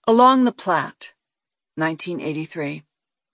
Along the Platte, 1983.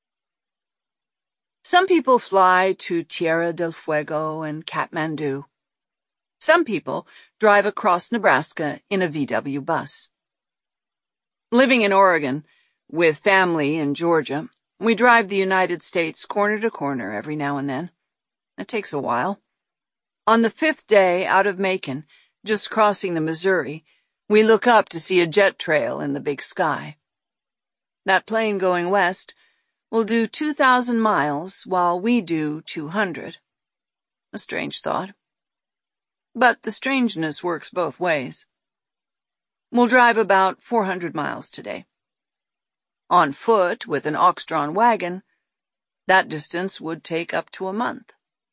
Some people fly to Tierra del Fuego and Kathmandu. Some people drive across Nebraska in a VW bus. Living in Oregon, with family in Georgia, we drive the United States corner to corner every now and then. It takes a while. On the 5th day out of Macon, just crossing the Missouri, we look up to see a jet trail in the big sky. That plane going west will do 2,000 miles while we do 200. A strange thought. But the strangeness works both ways. We'll drive about 400 miles today. On foot with an ox-drawn wagon, that distance would take up to a month.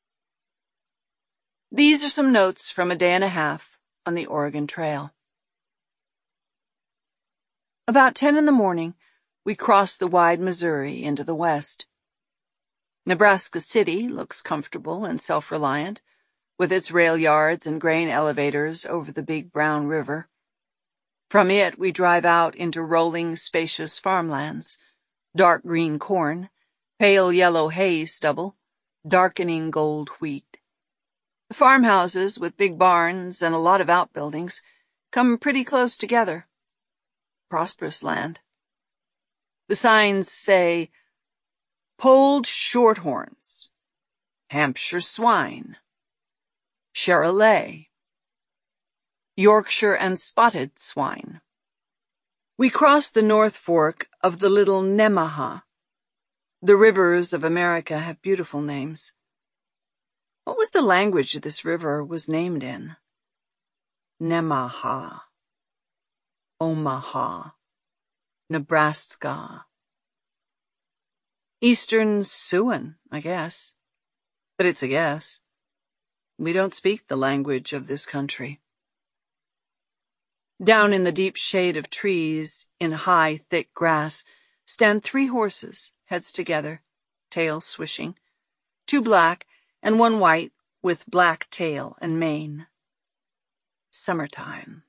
These are some notes from a day and a half on the Oregon Trail. About 10 in the morning, we cross the wide Missouri into the west. Nebraska City looks comfortable and self-reliant, with its rail yards and grain elevators over the big brown river. From it, we drive out into rolling, spacious farmlands, dark green corn, pale yellow hay stubble, darkening gold wheat. The farmhouses with big barns and a lot of outbuildings come pretty close together. Prosperous land. The signs say, Polled Shorthorns, Hampshire Swine, Charolais, Yorkshire and Spotted Swine. We cross the North Fork of the Little Nemaha. The rivers of America have beautiful names. What was the language this river was named in? Nemaha, Omaha, Nebraska. Eastern Siouan, I guess. But it's a guess. We don't speak the language of this country. Down in the deep shade of trees, in high, thick grass, stand 3 horses, heads together, tails swishing, 2 black and 1 white with black tail and mane. Summertime.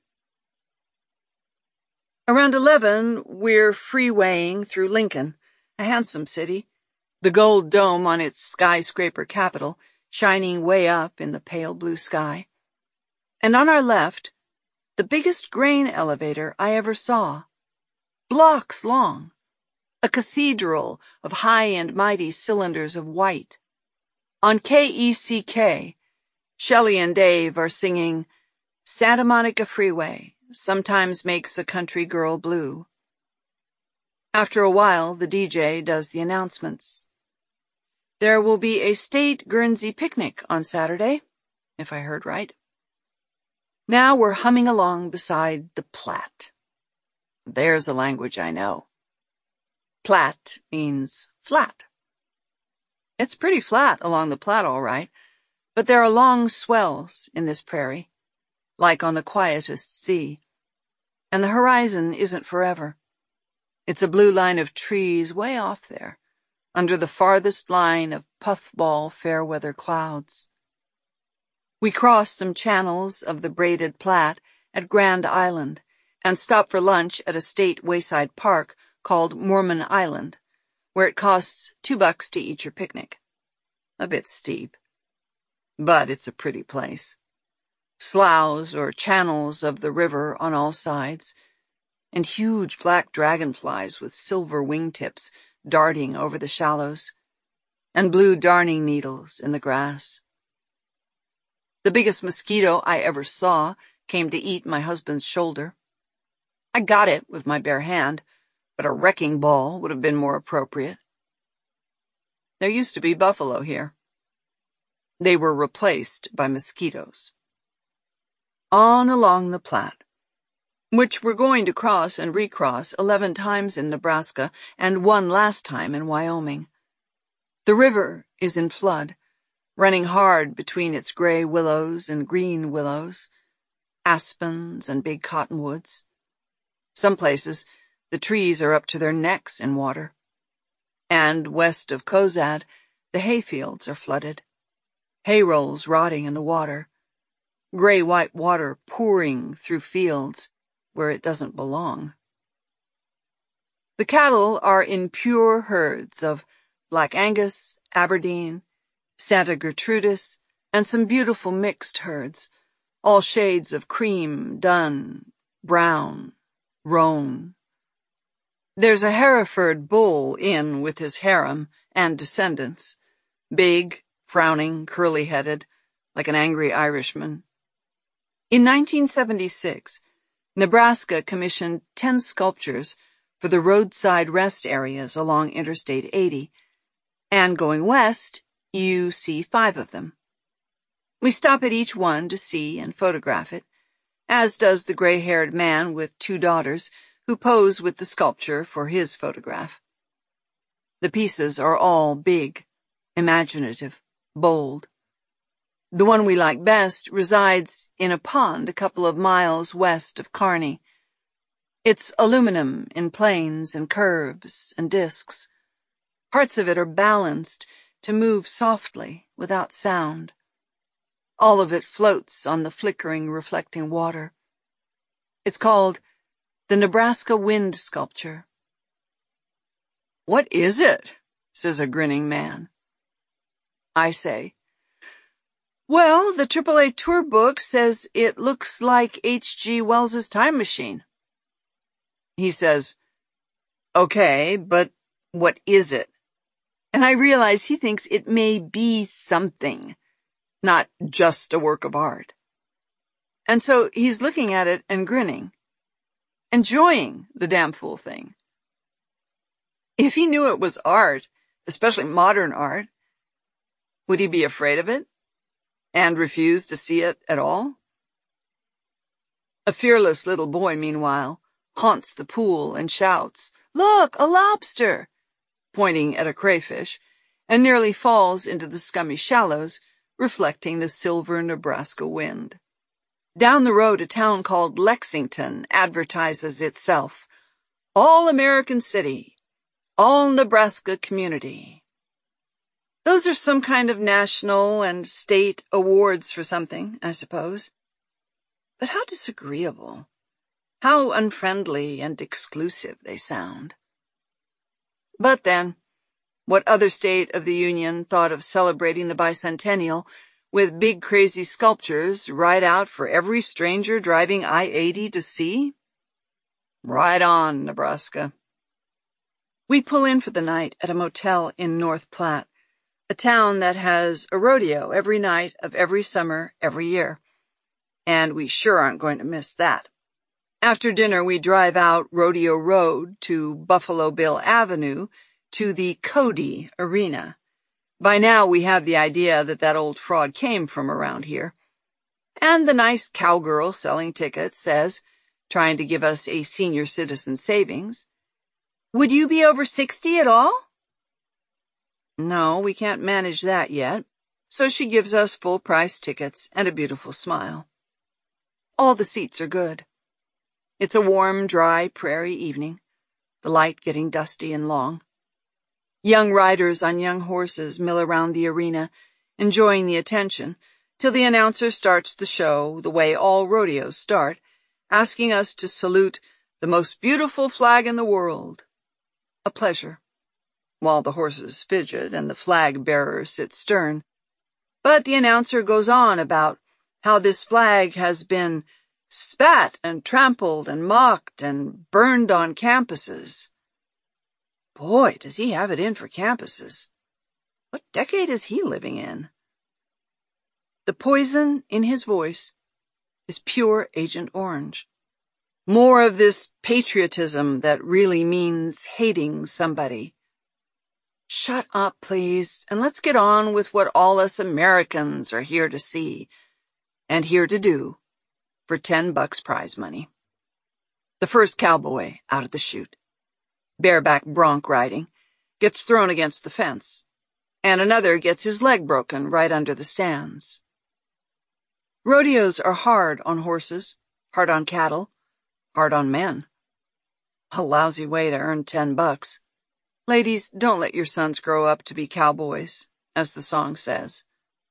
Around 11, we're freewaying through Lincoln, a handsome city, the gold dome on its skyscraper capital shining way up in the pale blue sky. And on our left, the biggest grain elevator I ever saw, blocks long, a cathedral of high and mighty cylinders of white. On KECK, Shelley and Dave are singing, Santa Monica Freeway sometimes makes a country girl blue. After a while, the DJ does the announcements. There will be a state Guernsey picnic on Saturday, if I heard right. Now we're humming along beside the Platte. There's a language I know. Platte means flat. It's pretty flat along the Platte, all right, but there are long swells in this prairie, like on the quietest sea, and the horizon isn't forever. It's a blue line of trees way off there, under the farthest line of puffball fair-weather clouds. We cross some channels of the braided Platte at Grand Island and stop for lunch at a state wayside park called Mormon Island, where it costs $2 to eat your picnic. A bit steep. But it's a pretty place. Sloughs or channels of the river on all sides, and huge black dragonflies with silver wingtips darting over the shallows, and blue darning needles in the grass. The biggest mosquito I ever saw came to eat my husband's shoulder. I got it with my bare hand, but a wrecking ball would have been more appropriate. There used to be buffalo here. They were replaced by mosquitoes. On along the Platte, which we're going to cross and recross 11 times in Nebraska and 1 last time in Wyoming. The river is in flood, running hard between its gray willows and green willows, aspens and big cottonwoods. Some places, the trees are up to their necks in water. And west of Cozad, the hayfields are flooded, hayrolls rotting in the water, gray-white water pouring through fields where it doesn't belong. The cattle are in pure herds of Black Angus, Aberdeen, Santa Gertrudis, and some beautiful mixed herds, all shades of cream, dun, brown, roan. There's a Hereford bull in with his harem and descendants, big, frowning, curly-headed, like an angry Irishman. In 1976, Nebraska commissioned 10 sculptures for the roadside rest areas along Interstate 80, and going west, you see 5 of them. We stop at each one to see and photograph it, as does the gray-haired man with 2 daughters who pose with the sculpture for his photograph. The pieces are all big, imaginative, bold. The one we like best resides in a pond a couple of miles west of Kearney. It's aluminum in planes and curves and discs. Parts of it are balanced to move softly without sound. All of it floats on the flickering, reflecting water. It's called the Nebraska Wind Sculpture. "What is it?" says a grinning man. I say, "Well, the AAA tour book says it looks like H.G. Wells's Time Machine." He says, "Okay, but what is it?" And I realize he thinks it may be something, not just a work of art. And so he's looking at it and grinning, enjoying the damn fool thing. If he knew it was art, especially modern art, would he be afraid of it and refuse to see it at all? A fearless little boy, meanwhile, haunts the pool and shouts, "Look, a lobster!" pointing at a crayfish, and nearly falls into the scummy shallows, reflecting the silver Nebraska wind. Down the road, a town called Lexington advertises itself, "All-American City, All-Nebraska Community." Those are some kind of national and state awards for something, I suppose. But how disagreeable, how unfriendly and exclusive they sound. But then, what other state of the Union thought of celebrating the bicentennial with big crazy sculptures right out for every stranger driving I-80 to see? Right on, Nebraska. We pull in for the night at a motel in North Platte, a town that has a rodeo every night of every summer every year. And we sure aren't going to miss that. After dinner, we drive out Rodeo Road to Buffalo Bill Avenue to the Cody Arena. By now, we have the idea that old fraud came from around here. And the nice cowgirl selling tickets says, trying to give us a senior citizen savings, "Would you be over 60 at all?" No, we can't manage that yet, so she gives us full-price tickets and a beautiful smile. All the seats are good. It's a warm, dry prairie evening, the light getting dusty and long. Young riders on young horses mill around the arena, enjoying the attention, till the announcer starts the show the way all rodeos start, asking us to salute the most beautiful flag in the world. A pleasure, while the horses fidget and the flag-bearer sits stern. But the announcer goes on about how this flag has been spat and trampled and mocked and burned on campuses. Boy, does he have it in for campuses. What decade is he living in? The poison in his voice is pure Agent Orange. More of this patriotism that really means hating somebody. Shut up, please, and let's get on with what all us Americans are here to see and here to do for $10 prize money. The first cowboy out of the chute, bareback bronc riding, gets thrown against the fence, and another gets his leg broken right under the stands. Rodeos are hard on horses, hard on cattle, hard on men. A lousy way to earn $10. Ladies, don't let your sons grow up to be cowboys, as the song says.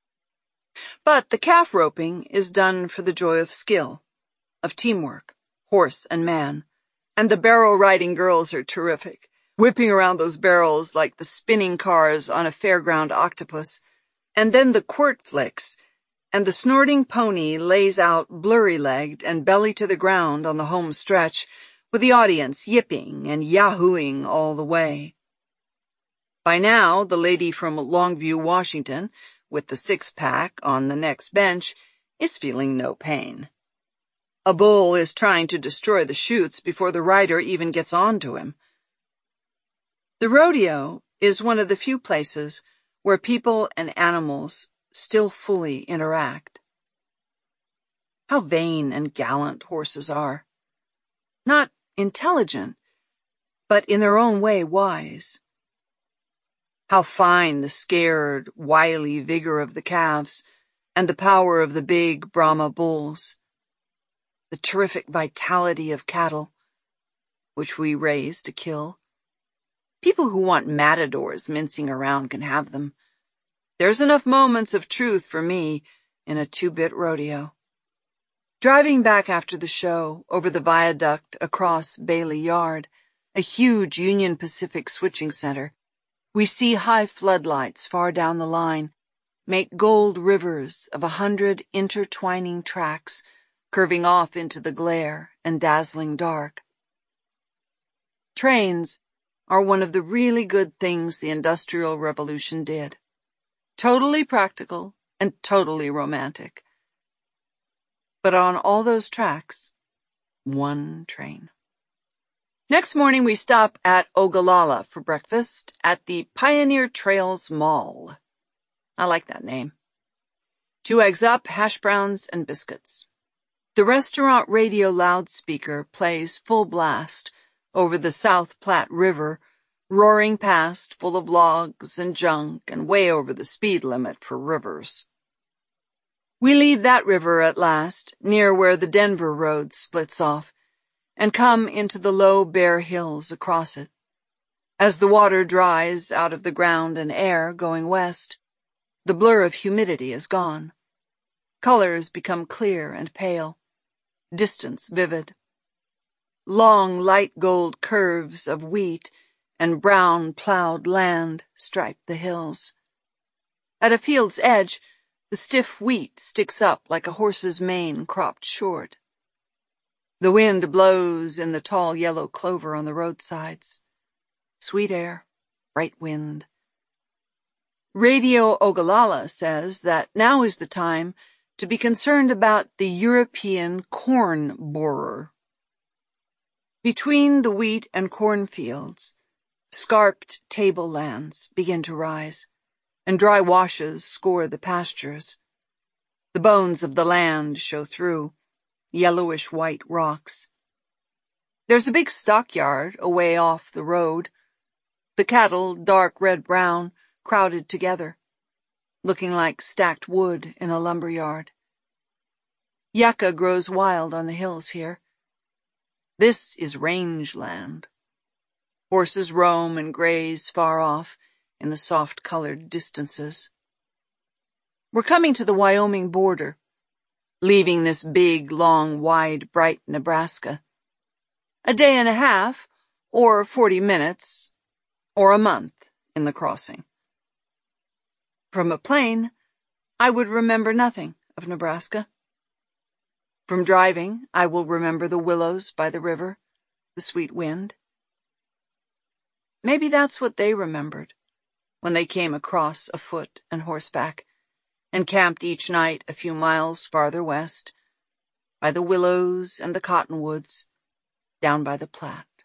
But the calf roping is done for the joy of skill, of teamwork, horse and man, And the barrel-riding girls are terrific, whipping around those barrels like the spinning cars on a fairground octopus. And then the quirt flicks, and the snorting pony lays out blurry-legged and belly to the ground on the home stretch, with the audience yipping and yahooing all the way. By now, the lady from Longview, Washington, with the six-pack on the next bench, is feeling no pain. A bull is trying to destroy the chutes before the rider even gets on to him. The rodeo is one of the few places where people and animals still fully interact. How vain and gallant horses are. Not intelligent, but in their own way wise. How fine the scared, wily vigor of the calves and the power of the big Brahma bulls. The terrific vitality of cattle, which we raise to kill. People who want matadors mincing around can have them. There's enough moments of truth for me in a two-bit rodeo. Driving back after the show, over the viaduct across Bailey Yard, a huge Union Pacific switching center, we see high floodlights far down the line make gold rivers of 100 intertwining tracks curving off into the glare and dazzling dark. Trains are one of the really good things the Industrial Revolution did. Totally practical and totally romantic. But on all those tracks, one train. Next morning we stop at Ogallala for breakfast at the Pioneer Trails Mall. I like that name. 2 eggs up, hash browns, and biscuits. The restaurant radio loudspeaker plays full blast over the South Platte River, roaring past full of logs and junk and way over the speed limit for rivers. We leave that river at last, near where the Denver road splits off, and come into the low, bare hills across it. As the water dries out of the ground and air going west, the blur of humidity is gone. Colors become clear and pale. Distance vivid. Long light gold curves of wheat and brown plowed land stripe the hills. At a field's edge, the stiff wheat sticks up like a horse's mane cropped short. The wind blows in the tall yellow clover on the roadsides. Sweet air, bright wind. Radio Ogallala says that now is the time to be concerned about the European corn borer. Between the wheat and corn fields, scarped tablelands begin to rise, and dry washes score the pastures. The bones of the land show through, yellowish-white rocks. There's a big stockyard away off the road, the cattle, dark red-brown, crowded together, looking like stacked wood in a lumberyard. Yucca grows wild on the hills here. This is rangeland. Horses roam and graze far off in the soft-colored distances. We're coming to the Wyoming border, leaving this big, long, wide, bright Nebraska. A day and a half, or 40 minutes, or a month in the crossing. From a plane, I would remember nothing of Nebraska. From driving, I will remember the willows by the river, the sweet wind. Maybe that's what they remembered when they came across afoot and horseback and camped each night a few miles farther west, by the willows and the cottonwoods, down by the Platte.